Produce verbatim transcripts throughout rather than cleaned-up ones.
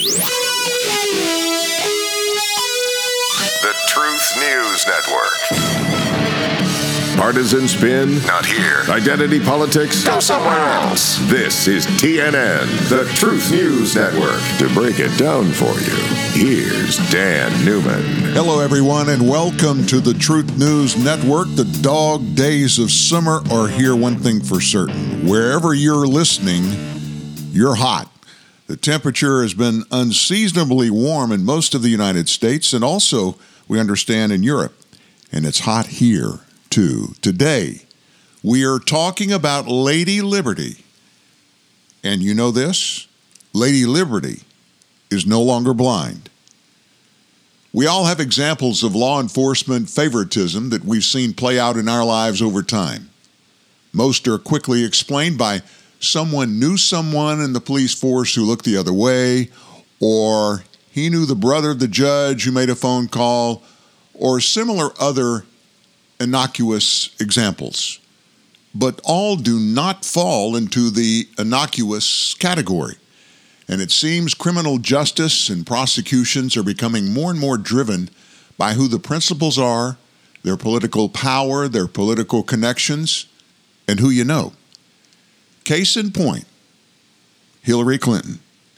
The Truth News Network. Partisan spin? Not here. Identity politics? Go somewhere else. This is T N N, the Truth News Network. To break it down for you, here's Dan Newman. Hello, everyone, and welcome to the Truth News Network. The dog days of summer are here, one thing for certain. Wherever you're listening, you're hot. The temperature has been unseasonably warm in most of the United States, and also, we understand, in Europe. And it's hot here, too. Today, we are talking about Lady Liberty. And you know this? Lady Liberty is no longer blind. We all have examples of law enforcement favoritism that we've seen play out in our lives over time. Most are quickly explained by someone knew someone in the police force who looked the other way, or he knew the brother of the judge who made a phone call, or similar other innocuous examples. But all do not fall into the innocuous category. And it seems criminal justice and prosecutions are becoming more and more driven by who the principals are, their political power, their political connections, and who you know. Case in point, Hillary Clinton.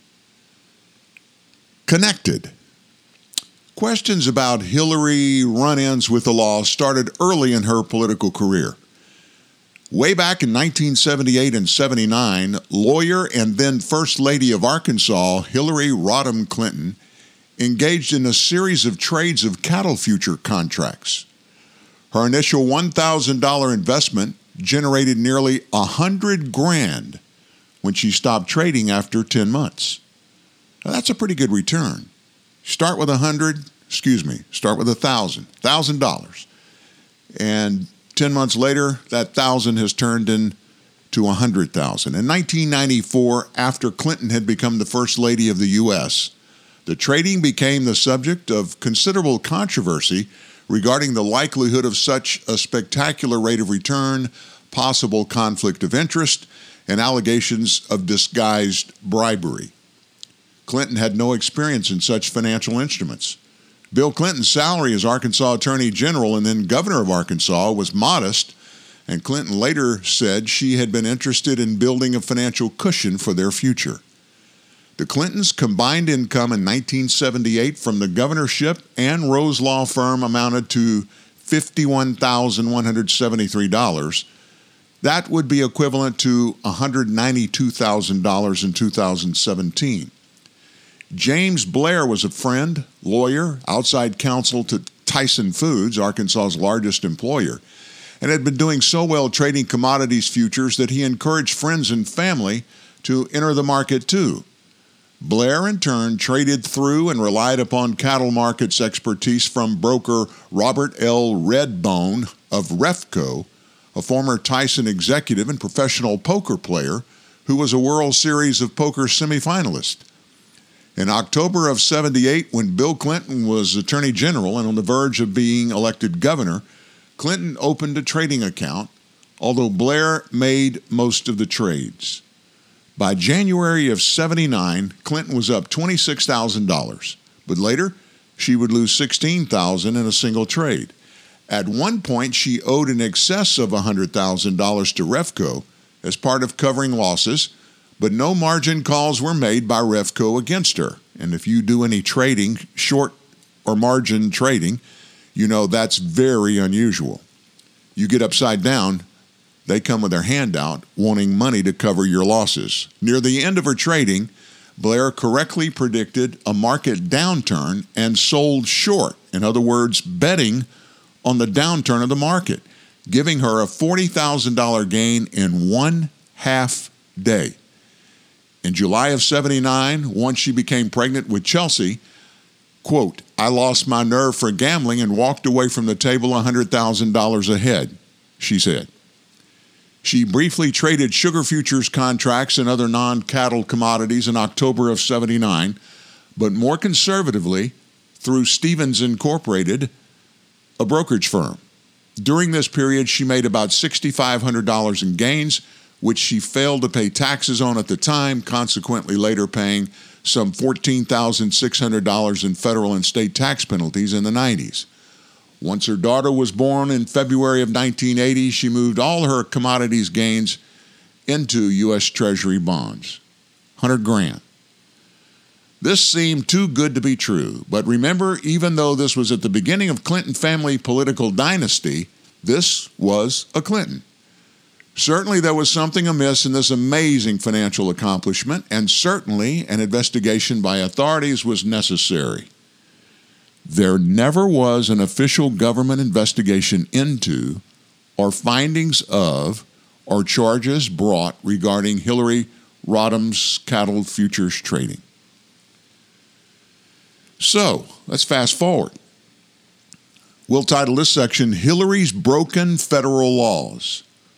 Connected. Questions about Hillary run-ins with the law started early in her political career. Way back in nineteen seventy-eight and seventy-nine, lawyer and then First Lady of Arkansas, Hillary Rodham Clinton, engaged in a series of trades of cattle future contracts. Her initial one thousand dollars investment generated nearly a hundred grand when she stopped trading after ten months. Now, that's a pretty good return. Start with a hundred, excuse me, start with a thousand, thousand dollars. And ten months later, that thousand has turned into a hundred thousand. In nineteen ninety-four, after Clinton had become the First Lady of the U S, the trading became the subject of considerable controversy regarding the likelihood of such a spectacular rate of return, possible conflict of interest, and allegations of disguised bribery. Clinton had no experience in such financial instruments. Bill Clinton's salary as Arkansas Attorney General and then Governor of Arkansas was modest, and Clinton later said she had been interested in building a financial cushion for their future. The Clintons' combined income in nineteen seventy-eight from the governorship and Rose Law Firm amounted to fifty-one thousand one hundred seventy-three dollars. That would be equivalent to one hundred ninety-two thousand dollars in two thousand seventeen. James Blair was a friend, lawyer, outside counsel to Tyson Foods, Arkansas's largest employer, and had been doing so well trading commodities futures that he encouraged friends and family to enter the market too. Blair, in turn, traded through and relied upon cattle markets expertise from broker Robert L. Redbone of Refco, a former Tyson executive and professional poker player who was a World Series of Poker semifinalist. In October of seventy-eight, when Bill Clinton was Attorney General and on the verge of being elected governor, Clinton opened a trading account, although Blair made most of the trades. By January of seventy-nine, Clinton was up twenty-six thousand dollars, but later she would lose sixteen thousand dollars in a single trade. At one point, she owed in excess of one hundred thousand dollars to Refco as part of covering losses, but no margin calls were made by Refco against her. And if you do any trading, short or margin trading, you know that's very unusual. You get upside down, they come with their hand out, wanting money to cover your losses. Near the end of her trading, Blair correctly predicted a market downturn and sold short. In other words, betting on the downturn of the market, giving her a forty thousand dollars gain in one half day. In July of seventy-nine, once she became pregnant with Chelsea, quote, "I lost my nerve for gambling and walked away from the table one hundred thousand dollars ahead," she said. She briefly traded sugar futures contracts and other non-cattle commodities in October of seventy-nine, but more conservatively through Stevens Incorporated, a brokerage firm. During this period, she made about six thousand five hundred dollars in gains, which she failed to pay taxes on at the time, consequently later paying some fourteen thousand six hundred dollars in federal and state tax penalties in the nineties. Once her daughter was born in February of nineteen eighty, she moved all her commodities gains into U S Treasury bonds. one hundred grand. This seemed too good to be true, but remember, even though this was at the beginning of Clinton family political dynasty, this was a Clinton. Certainly there was something amiss in this amazing financial accomplishment, and certainly an investigation by authorities was necessary. There never was an official government investigation into, or findings of, or charges brought regarding Hillary Rodham's cattle futures trading. So, let's fast forward. We'll title this section, Hillary's Broken Federal Laws.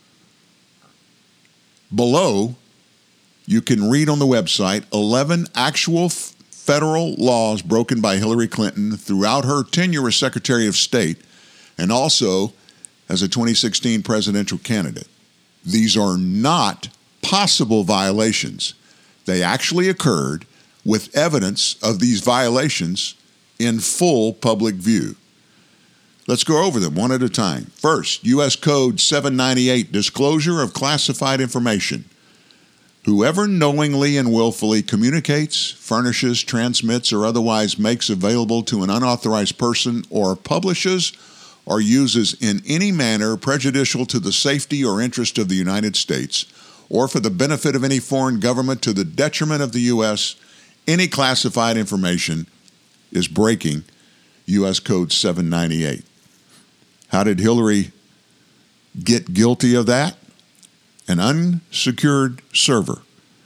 Below, you can read on the website eleven actual f- federal laws broken by Hillary Clinton throughout her tenure as Secretary of State and also as a twenty sixteen presidential candidate. These are not possible violations. They actually occurred with evidence of these violations in full public view. Let's go over them one at a time. First, U S Code seven ninety-eight, Disclosure of Classified Information. Whoever knowingly and willfully communicates, furnishes, transmits, or otherwise makes available to an unauthorized person or publishes or uses in any manner prejudicial to the safety or interest of the United States or for the benefit of any foreign government to the detriment of the U S, any classified information is breaking U S Code seven ninety-eight. How did Hillary get guilty of that? An unsecured server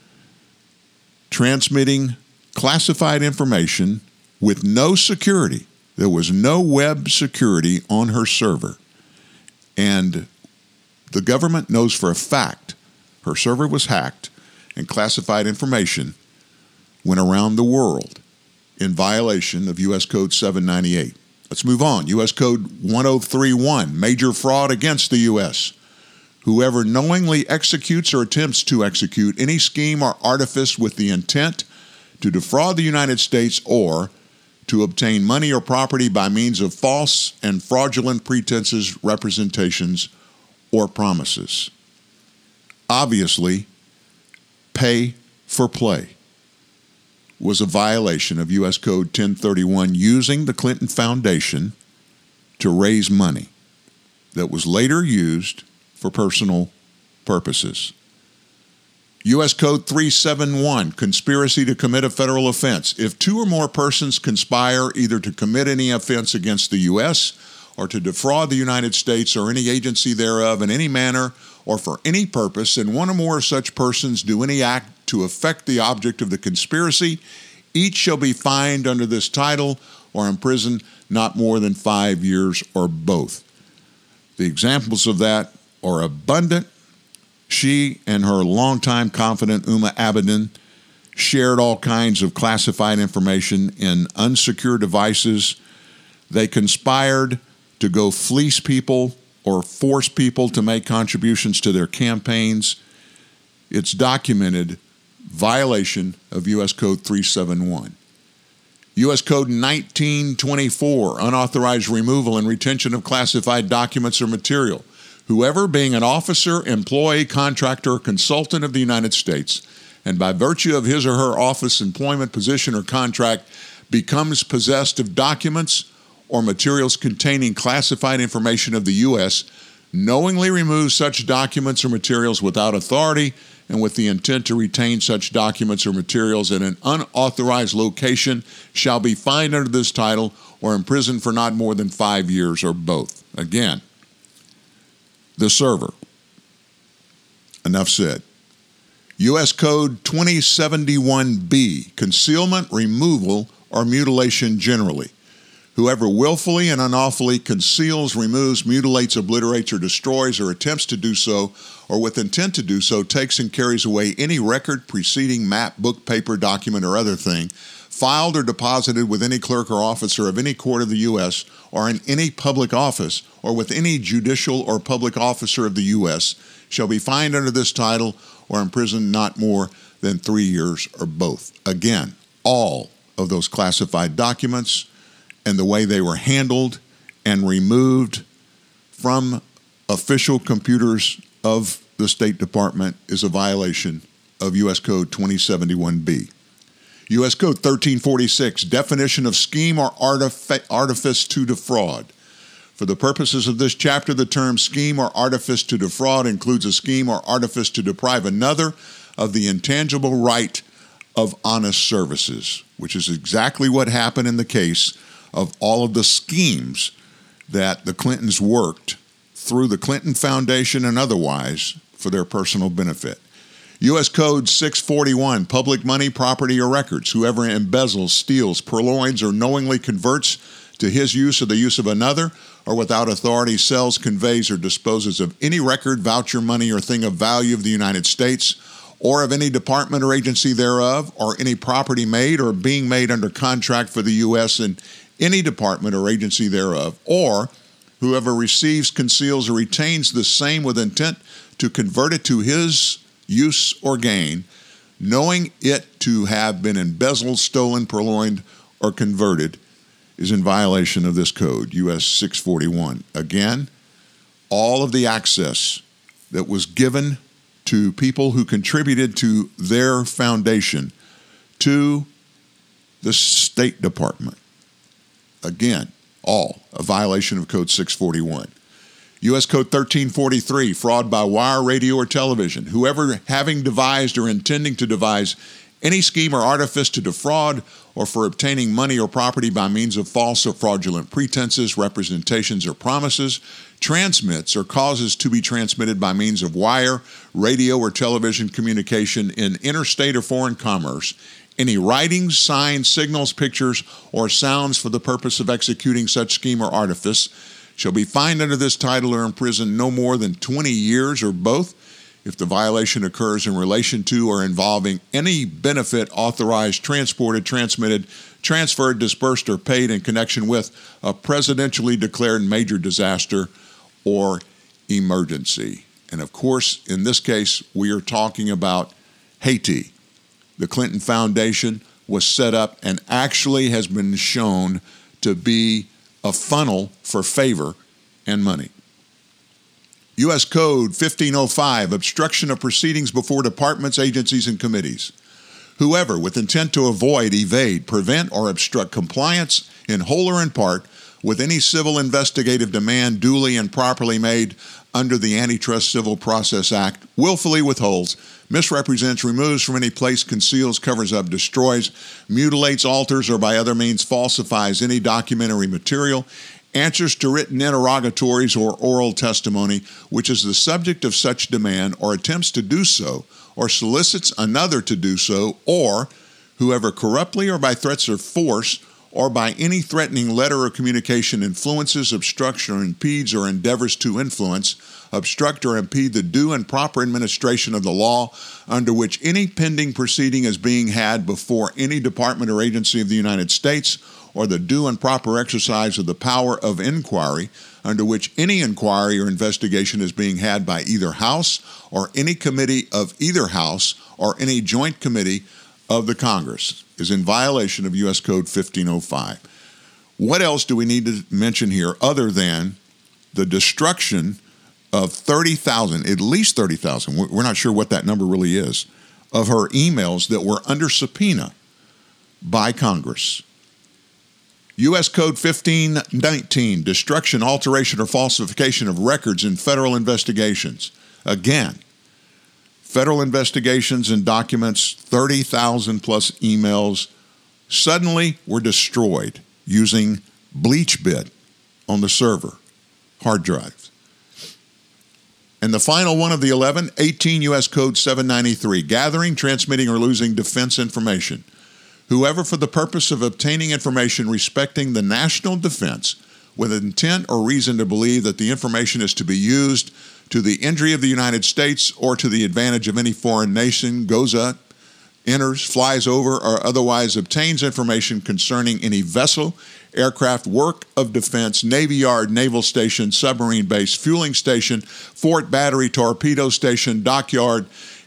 transmitting classified information with no security. There was no web security on her server. And the government knows for a fact her server was hacked and classified information went around the world in violation of U S Code seven ninety-eight. Let's move on. U S Code ten thirty-one, Major Fraud Against the U S. Whoever knowingly executes or attempts to execute any scheme or artifice with the intent to defraud the United States or to obtain money or property by means of false and fraudulent pretenses, representations, or promises. Obviously, pay for play was a violation of U S Code ten thirty-one, using the Clinton Foundation to raise money that was later used for personal purposes. U S Code three seventy-one, Conspiracy to Commit a Federal Offense. If two or more persons conspire either to commit any offense against the U S or to defraud the United States or any agency thereof in any manner or for any purpose, and one or more of such persons do any act to affect the object of the conspiracy, each shall be fined under this title or imprisoned not more than five years or both. The examples of that are abundant. She and her longtime confidant, Huma Abedin, shared all kinds of classified information in unsecure devices. They conspired to go fleece people or force people to make contributions to their campaigns. It's documented violation of U S Code three seventy-one. U S Code nineteen twenty-four, Unauthorized Removal and Retention of Classified Documents or Material. Whoever, being an officer, employee, contractor, or consultant of the United States, and by virtue of his or her office, employment, position, or contract, becomes possessed of documents or materials containing classified information of the U S, knowingly removes such documents or materials without authority and with the intent to retain such documents or materials in an unauthorized location shall be fined under this title or imprisoned for not more than five years or both. Again, the server. Enough said. U S Code twenty seventy-one B, Concealment, Removal, or Mutilation generally. Whoever willfully and unlawfully conceals, removes, mutilates, obliterates, or destroys, or attempts to do so, or with intent to do so, takes and carries away any record, preceding, map, book, paper, document, or other thing, filed or deposited with any clerk or officer of any court of the U S or in any public office, or with any judicial or public officer of the U S, shall be fined under this title or imprisoned not more than three years or both. Again, all of those classified documents and the way they were handled and removed from official computers of the State Department is a violation of U S Code twenty seventy-one B. U S Code thirteen forty-six, definition of scheme or artific- artifice to defraud. For the purposes of this chapter, the term scheme or artifice to defraud includes a scheme or artifice to deprive another of the intangible right of honest services, which is exactly what happened in the case of all of the schemes that the Clintons worked through the Clinton Foundation and otherwise for their personal benefit. U S Code six forty-one, public money, property, or records. Whoever embezzles, steals, purloins, or knowingly converts to his use or the use of another, or without authority sells, conveys, or disposes of any record, voucher, money, or thing of value of the United States, or of any department or agency thereof, or any property made or being made under contract for the U S and any department or agency thereof, or whoever receives, conceals, or retains the same with intent to convert it to his use or gain, knowing it to have been embezzled, stolen, purloined, or converted, is in violation of this code, U S six forty-one. Again, all of the access that was given to people who contributed to their foundation to the State Department. Again, all a violation of Code six forty-one. U S Code thirteen forty-three, fraud by wire, radio, or television. Whoever having devised or intending to devise any scheme or artifice to defraud or for obtaining money or property by means of false or fraudulent pretenses, representations, or promises, transmits or causes to be transmitted by means of wire, radio, or television communication in interstate or foreign commerce, any writings, signs, signals, pictures, or sounds for the purpose of executing such scheme or artifice, shall be fined under this title or imprisoned no more than twenty years or both, if the violation occurs in relation to or involving any benefit authorized, transported, transmitted, transferred, dispersed, or paid in connection with a presidentially declared major disaster or emergency. And of course, in this case, we are talking about Haiti. The Clinton Foundation was set up and actually has been shown to be a funnel for favor and money. U S Code fifteen oh five, obstruction of proceedings before departments, agencies, and committees. Whoever, with intent to avoid, evade, prevent, or obstruct compliance in whole or in part with any civil investigative demand duly and properly made under the Antitrust Civil Process Act, willfully withholds, misrepresents, removes from any place, conceals, covers up, destroys, mutilates, alters, or by other means falsifies any documentary material, answers to written interrogatories or oral testimony which is the subject of such demand or attempts to do so, or solicits another to do so, or whoever corruptly or by threats or force or by any threatening letter or communication influences, obstructs, or impedes or endeavors to influence, obstruct, or impede the due and proper administration of the law under which any pending proceeding is being had before any department or agency of the United States, or the due and proper exercise of the power of inquiry under which any inquiry or investigation is being had by either House or any committee of either House or any joint committee of the Congress, is in violation of U S Code fifteen oh five. What else do we need to mention here other than the destruction of thirty thousand, at least thirty thousand, we're not sure what that number really is, of her emails that were under subpoena by Congress? U S Code fifteen nineteen, destruction, alteration, or falsification of records in federal investigations. Again, federal investigations and documents, thirty thousand plus emails, suddenly were destroyed using BleachBit on the server, hard drives. And the final one of the eleven, eighteen U S Code seven ninety-three, gathering, transmitting, or losing defense information. Whoever, for the purpose of obtaining information respecting the national defense, with intent or reason to believe that the information is to be used to the injury of the United States or to the advantage of any foreign nation, goes up, enters, flies over, or otherwise obtains information concerning any vessel, aircraft, work of defense, Navy yard, naval station, submarine base, fueling station, fort, battery, torpedo station, dockyard,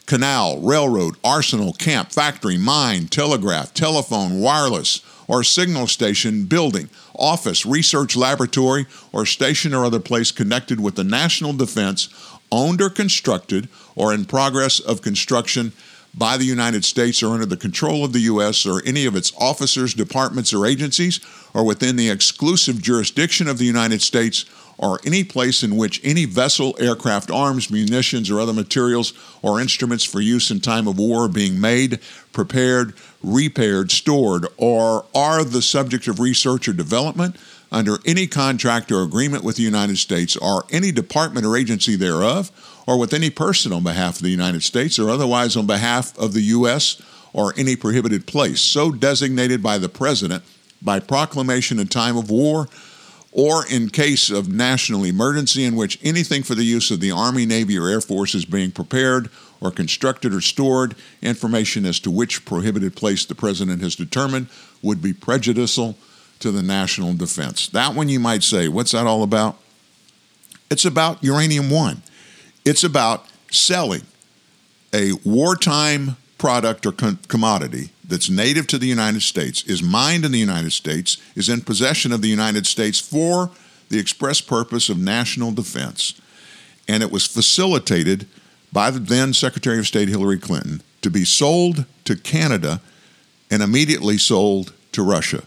canal, railroad, arsenal, camp, factory, mine, telegraph, telephone, wireless, or signal station, building, office, research laboratory, or station or other place connected with the national defense, owned or constructed, or in progress of construction by the United States or under the control of the U S or any of its officers, departments, or agencies, or within the exclusive jurisdiction of the United States, or any place in which any vessel, aircraft, arms, munitions, or other materials or instruments for use in time of war are being made, prepared, repaired, stored, or are the subject of research or development under any contract or agreement with the United States or any department or agency thereof, or with any person on behalf of the United States or otherwise on behalf of the U S or any prohibited place, so designated by the President by proclamation in time of war, or in case of national emergency in which anything for the use of the Army, Navy, or Air Force is being prepared or constructed or stored, information as to which prohibited place the President has determined would be prejudicial to the national defense. That one you might say, what's that all about? It's about Uranium One. It's about selling a wartime product or com- commodity that's native to the United States, is mined in the United States, is in possession of the United States for the express purpose of national defense. And it was facilitated by the then Secretary of State Hillary Clinton to be sold to Canada and immediately sold to Russia.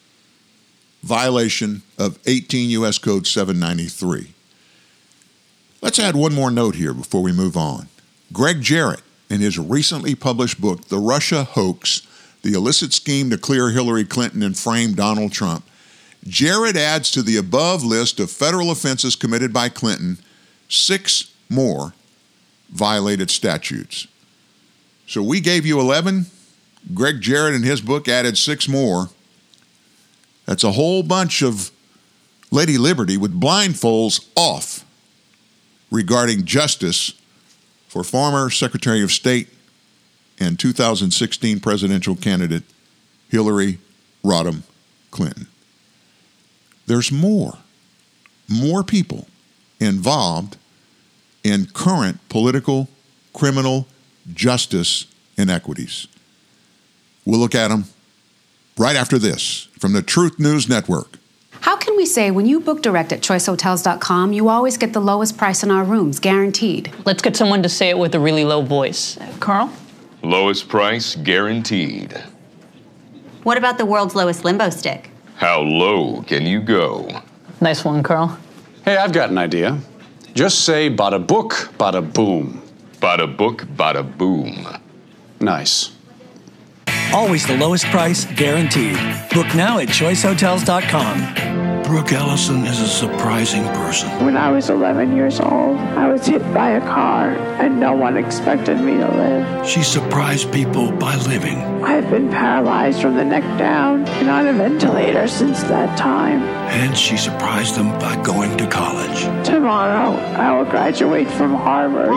Violation of eighteen U S Code seven ninety-three. Let's add one more note here before we move on. Greg Jarrett, in his recently published book, The Russia Hoax, The Illicit Scheme to Clear Hillary Clinton and Frame Donald Trump, Jarrett adds to the above list of federal offenses committed by Clinton six more violated statutes. So we gave you eleven. Greg Jarrett in his book added six more. That's a whole bunch of Lady Liberty with blindfolds off regarding justice for former Secretary of State and two thousand sixteen presidential candidate Hillary Rodham Clinton. There's more, more people involved in current political, criminal justice inequities. We'll look at them right after this from the Truth News Network. How can we say when you book direct at choice hotels dot com, you always get the lowest price in our rooms, guaranteed? Let's get someone to say it with a really low voice. Uh, Carl? Lowest price guaranteed. What about the world's lowest limbo stick? How low can you go? Nice one, Carl. Hey, I've got an idea. Just say bada book, bada boom. Bada book, bada boom. Nice. Always the lowest price, guaranteed. Book now at choice hotels dot com. Brooke Ellison is a surprising person. When I was eleven years old, I was hit by a car, and no one expected me to live. She surprised people by living. I've been paralyzed from the neck down and on a ventilator since that time. And she surprised them by going to college. Tomorrow, I will graduate from Harvard.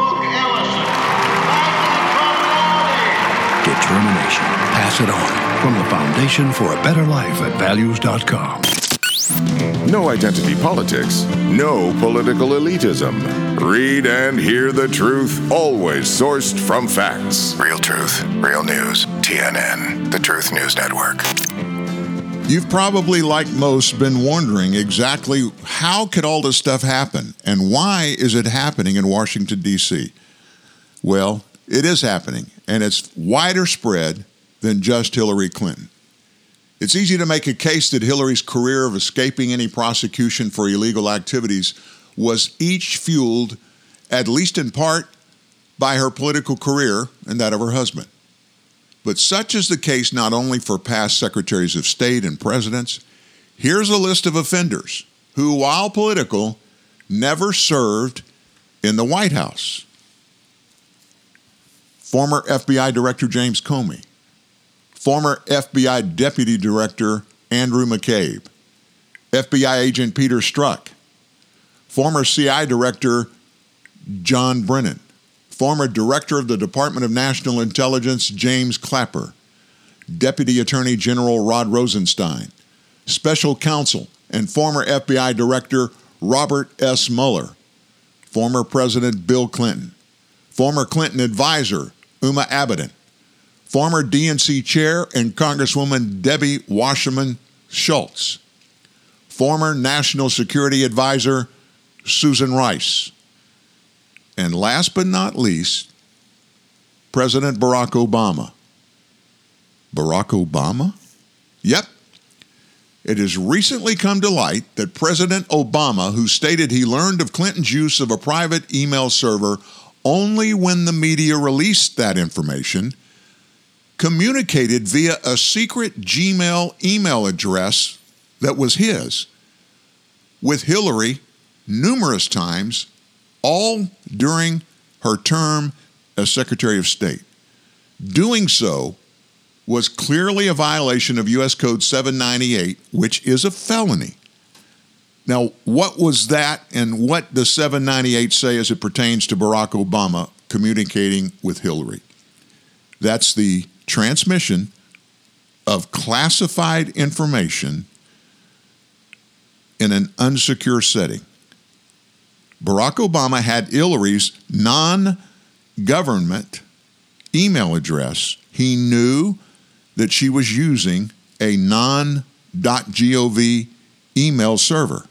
Determination. Pass it on. From the Foundation for a Better Life at values dot com. No identity politics, no political elitism. Read and hear the truth, always sourced from facts. Real truth, real news. T N N, the Truth News Network. You've probably, like most, been wondering exactly how could all this stuff happen and why is it happening in Washington, D C? Well, it is happening, and it's wider spread than just Hillary Clinton. It's easy to make a case that Hillary's career of escaping any prosecution for illegal activities was each fueled, at least in part, by her political career and that of her husband. But such is the case not only for past secretaries of state and presidents. Here's a list of offenders who, while political, never served in the White House. Former F B I Director James Comey. Former F B I Deputy Director Andrew McCabe. F B I Agent Peter Strzok. Former C I A Director John Brennan. Former Director of the Department of National Intelligence James Clapper. Deputy Attorney General Rod Rosenstein. Special Counsel and former F B I Director Robert S. Mueller. Former President Bill Clinton. former Clinton advisor Uma Abedin, former D N C chair and Congresswoman Debbie Wasserman Schultz, former National Security Advisor Susan Rice, and last but not least, President Barack Obama. Barack Obama? Yep. It has recently come to light that President Obama, who stated he learned of Clinton's use of a private email server only when the media released that information, communicated via a secret Gmail email address that was his with Hillary numerous times, all during her term as Secretary of State. Doing so was clearly a violation of U S Code seven ninety-eight, which is a felony. Now, what was that, and what does seven ninety-eight say as it pertains to Barack Obama communicating with Hillary? That's the transmission of classified information in an unsecure setting. Barack Obama had Hillary's non-government email address. He knew that she was using a non.gov email server.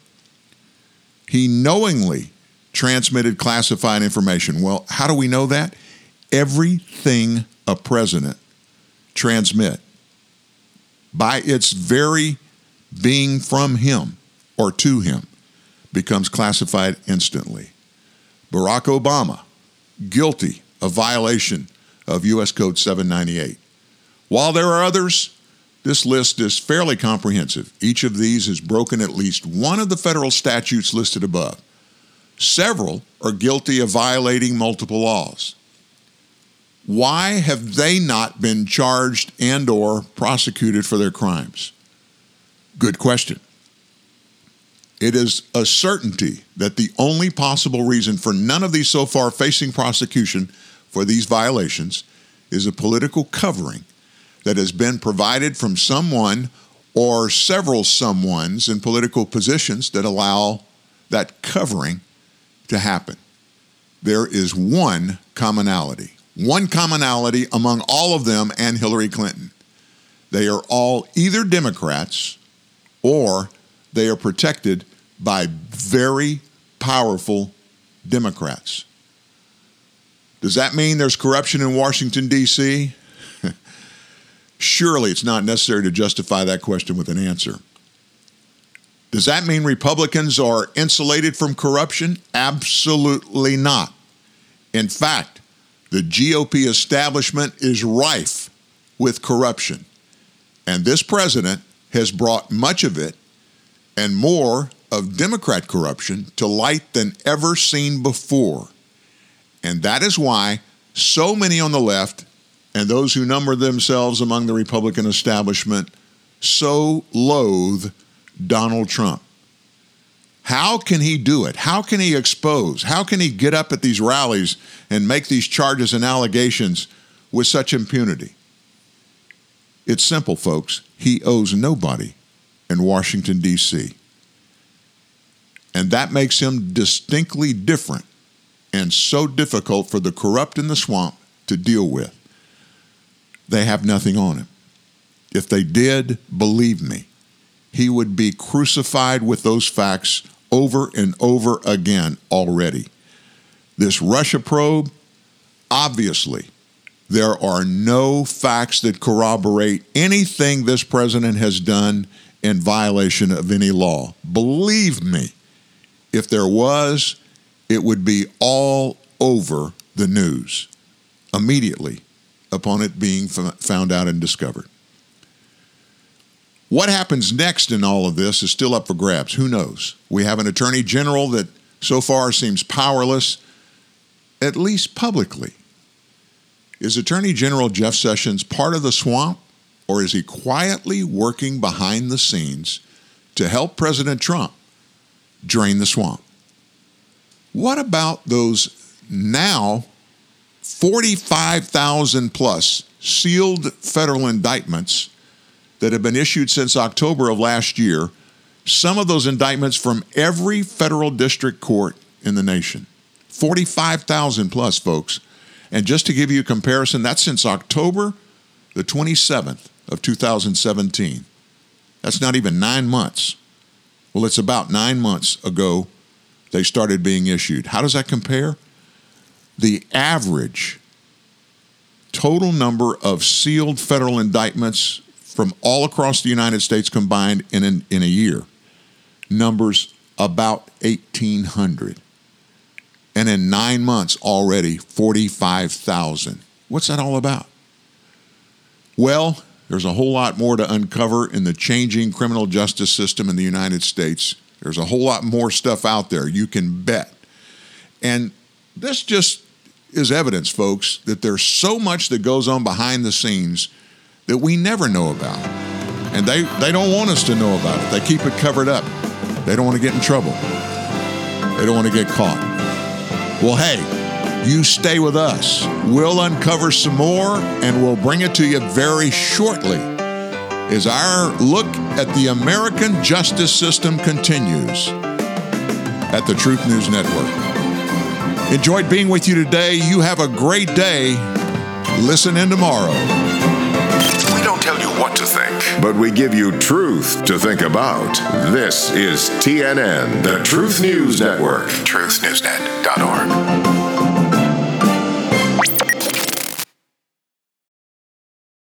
He knowingly transmitted classified information. Well, how do we know that? Everything a president transmit, by its very being from him or to him, becomes classified instantly. Barack Obama, guilty of violation of U S Code seven ninety-eight. While there are others, this list is fairly comprehensive. Each of these has broken at least one of the federal statutes listed above. Several are guilty of violating multiple laws. Why have they not been charged and or prosecuted for their crimes? Good question. It is a certainty that the only possible reason for none of these so far facing prosecution for these violations is a political covering that has been provided from someone or several someones in political positions that allow that covering to happen. There is one commonality, one commonality among all of them and Hillary Clinton. They are all either Democrats or they are protected by very powerful Democrats. Does that mean there's corruption in Washington, D C? Surely it's not necessary to justify that question with an answer. Does that mean Republicans are insulated from corruption? Absolutely not. In fact, the G O P establishment is rife with corruption. And this president has brought much of it and more of Democrat corruption to light than ever seen before. And that is why so many on the left and those who number themselves among the Republican establishment so loathe Donald Trump. How can he do it? How can he expose? How can he get up at these rallies and make these charges and allegations with such impunity? It's simple, folks. He owes nobody in Washington, D C And that makes him distinctly different and so difficult for the corrupt in the swamp to deal with. They have nothing on him. If they did, believe me, he would be crucified with those facts over and over again already. This Russia probe, obviously, there are no facts that corroborate anything this president has done in violation of any law. Believe me, if there was, it would be all over the news immediately upon it being found out and discovered. What happens next in all of this is still up for grabs. Who knows? We have an attorney general that so far seems powerless, at least publicly. Is Attorney General Jeff Sessions part of the swamp, or is he quietly working behind the scenes to help President Trump drain the swamp? What about those now forty-five thousand plus sealed federal indictments that have been issued since October of last year, some of those indictments from every federal district court in the nation? forty-five thousand plus, folks. And just to give you a comparison, that's since October the twenty-seventh of two thousand seventeen. That's not even nine months. Well, it's about nine months ago they started being issued. How does that compare? The average total number of sealed federal indictments from all across the United States combined in, an, in a year numbers about eighteen hundred. And in nine months already, forty-five thousand. What's that all about? Well, there's a whole lot more to uncover in the changing criminal justice system in the United States. There's a whole lot more stuff out there, you can bet. And this just is evidence, folks, that there's so much that goes on behind the scenes that we never know about. And they, they don't want us to know about it. They keep it covered up. They don't want to get in trouble. They don't want to get caught. Well, hey, you stay with us. We'll uncover some more, and we'll bring it to you very shortly as our look at the American justice system continues at the Truth News Network. Enjoyed being with you today. You have a great day. Listen in tomorrow. We don't tell you what to think, but we give you truth to think about. This is T N N, the Truth News Network. truth news net dot org.